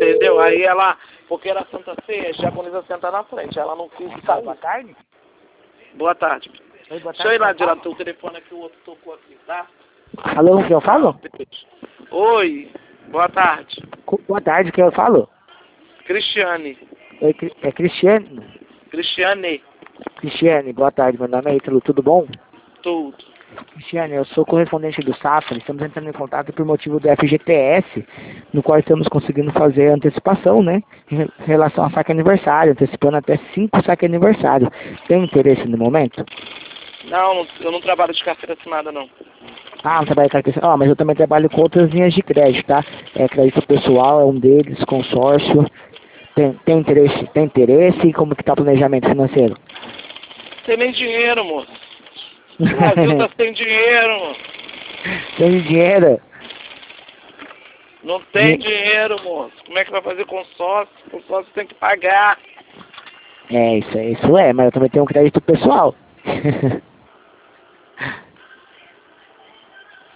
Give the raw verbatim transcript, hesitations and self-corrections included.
entendeu? Aí ela, porque era Santa Ceia, a japonesa senta na frente, ela não quis sair. Boa tarde. Boa tarde. Oi, boa tarde. Deixa eu ir lá direto o telefone aqui, o outro tocou aqui, tá? Alô, o que eu falo? Oi, boa tarde. Boa tarde, o que eu falo? Cristiane. Oi, Cri- é Cristiano? Cristiane. Cristiane, boa tarde, meu nome é Ítalo, tudo bom? Tudo. Cristiane, eu sou correspondente do Safra, estamos entrando em contato por motivo do F G T S, no qual estamos conseguindo fazer antecipação, né, em relação a saque aniversário, antecipando até cinco saque aniversário. Tem interesse no momento? Não, eu não trabalho de carteira assinada, não. Ah, não trabalho com carteira, ah, mas eu também trabalho com outras linhas de crédito, tá? É, crédito pessoal é um deles, consórcio. Tem, tem interesse, tem interesse e como que tá o planejamento financeiro? Tem nem dinheiro, moço. O Brasil tá sem dinheiro, moço. Tem dinheiro? Não tem Di- dinheiro, moço. Como é que vai fazer consórcio? Consórcio tem que pagar. É, isso, é- isso é, mas eu também tenho um crédito pessoal.